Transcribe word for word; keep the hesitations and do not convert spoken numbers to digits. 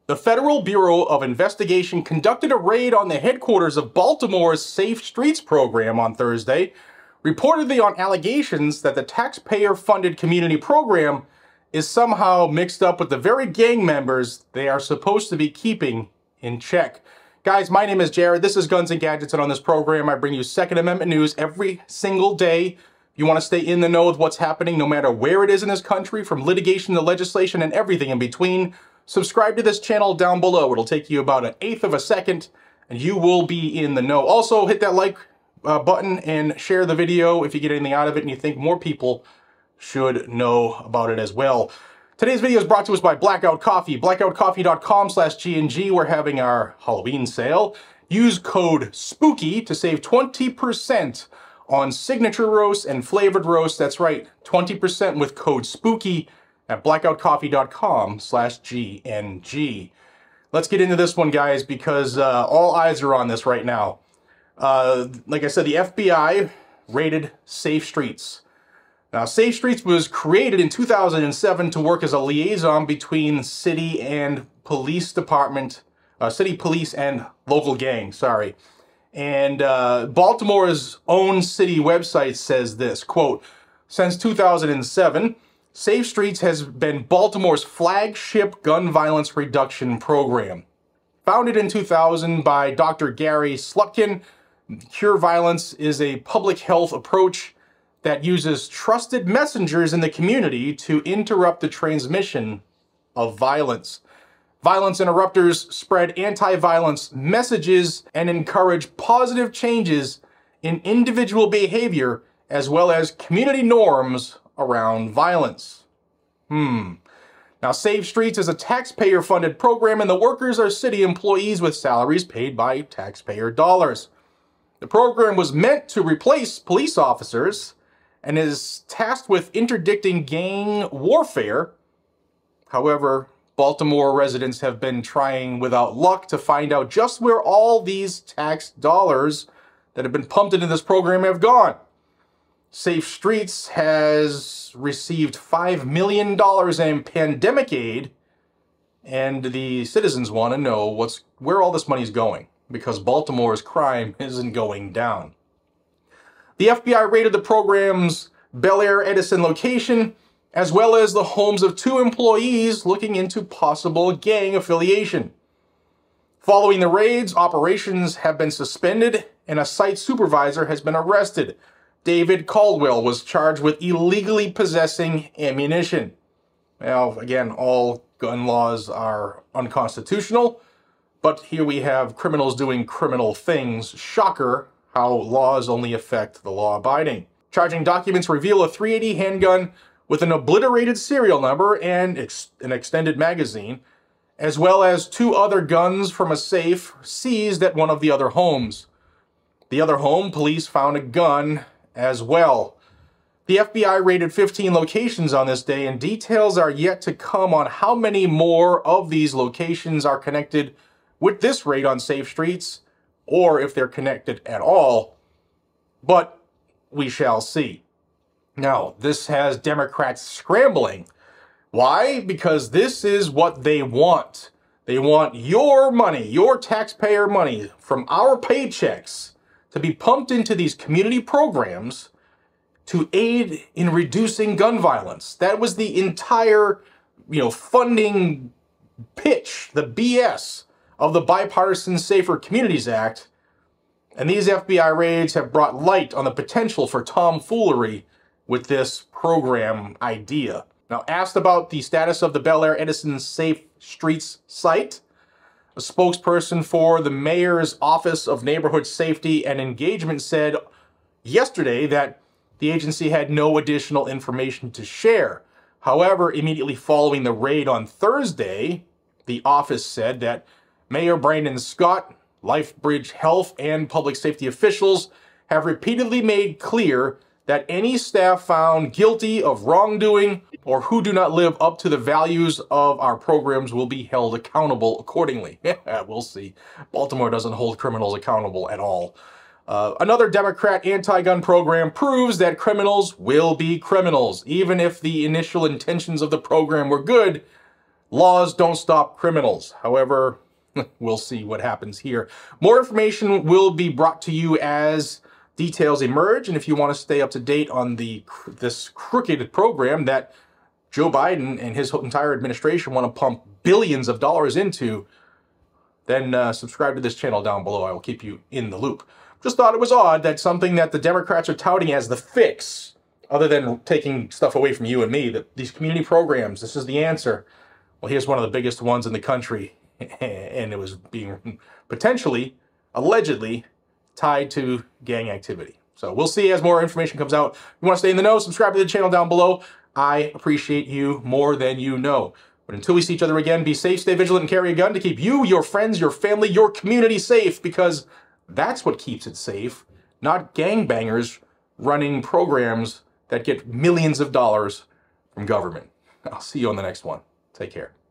The Federal Bureau of Investigation conducted a raid on the headquarters of Baltimore's Safe Streets program on Thursday, reportedly on allegations that the taxpayer-funded community program is somehow mixed up with the very gang members they are supposed to be keeping in check. Guys, my name is Jared. This is Guns and Gadgets, and on this program, I bring you Second Amendment news every single day. If you want to stay in the know with what's happening, no matter where it is in this country, from litigation to legislation and everything in between, subscribe to this channel down below. It'll take you about an eighth of a second, and you will be in the know. Also, hit that like uh, button and share the video if you get anything out of it and you think more people should know about it as well. Today's video is brought to us by Blackout Coffee. blackout coffee dot com slash G N G. We're having our Halloween sale. Use code SPOOKY to save twenty percent on signature roasts and flavored roasts. That's right, twenty percent with code SPOOKY at blackout coffee dot com slash G N G. Let's get into this one, guys, because uh, all eyes are on this right now. Uh, like I said, the F B I raided Safe Streets. Now, Safe Streets was created in two thousand seven to work as a liaison between city and police department, uh, city police and local gangs, sorry. And uh, Baltimore's own city website says this, quote, since two thousand seven, Safe Streets has been Baltimore's flagship gun violence reduction program. Founded in two thousand by Doctor Gary Slutkin, Cure Violence is a public health approach that uses trusted messengers in the community to interrupt the transmission of violence. Violence interrupters spread anti-violence messages and encourage positive changes in individual behavior as well as community norms around violence. Hmm. Now, Safe Streets is a taxpayer-funded program, and the workers are city employees with salaries paid by taxpayer dollars. The program was meant to replace police officers and is tasked with interdicting gang warfare. However, Baltimore residents have been trying without luck to find out just where all these tax dollars that have been pumped into this program have gone. Safe Streets has received five million dollars in pandemic aid, and the citizens want to know what's where all this money is going, because Baltimore's crime isn't going down. The F B I raided the program's Bel Air Edison location, as well as the homes of two employees looking into possible gang affiliation. Following the raids, operations have been suspended, and a site supervisor has been arrested. David Caldwell was charged with illegally possessing ammunition. Now, again, all gun laws are unconstitutional, but here we have criminals doing criminal things. Shocker how laws only affect the law-abiding. Charging documents reveal a three eighty handgun with an obliterated serial number and ex an extended magazine, as well as two other guns from a safe seized at one of the other homes. The other home, police found a gun as well. The F B I raided fifteen locations on this day, and details are yet to come on how many more of these locations are connected with this raid on Safe Streets, or if they're connected at all, but we shall see. Now, this has Democrats scrambling. Why? Because this is what they want. They want your money, your taxpayer money, from our paychecks to be pumped into these community programs to aid in reducing gun violence. That was the entire, you know, funding pitch, the B S of the Bipartisan Safer Communities Act, and these F B I raids have brought light on the potential for tomfoolery with this program idea. Now, asked about the status of the Bel Air Edison Safe Streets site, a spokesperson for the Mayor's Office of Neighborhood Safety and Engagement said yesterday that the agency had no additional information to share. However, immediately following the raid on Thursday, the office said that Mayor Brandon Scott, LifeBridge Health, and public safety officials have repeatedly made clear that any staff found guilty of wrongdoing or who do not live up to the values of our programs will be held accountable accordingly. We'll see. Baltimore doesn't hold criminals accountable at all. Uh, another Democrat anti-gun program proves that criminals will be criminals. Even if the initial intentions of the program were good, laws don't stop criminals. However, we'll see what happens here. More information will be brought to you as details emerge, and if you want to stay up to date on the this crooked program that Joe Biden and his entire administration want to pump billions of dollars into, then uh, subscribe to this channel down below. I will keep you in the loop. Just thought it was odd that something that the Democrats are touting as the fix, other than taking stuff away from you and me, that these community programs, this is the answer. Well, here's one of the biggest ones in the country, and it was being potentially, allegedly, tied to gang activity. So we'll see as more information comes out. If you want to stay in the know, subscribe to the channel down below. I appreciate you more than you know. But until we see each other again, be safe, stay vigilant, and carry a gun to keep you, your friends, your family, your community safe, because that's what keeps it safe, not gangbangers running programs that get millions of dollars from government. I'll see you on the next one. Take care.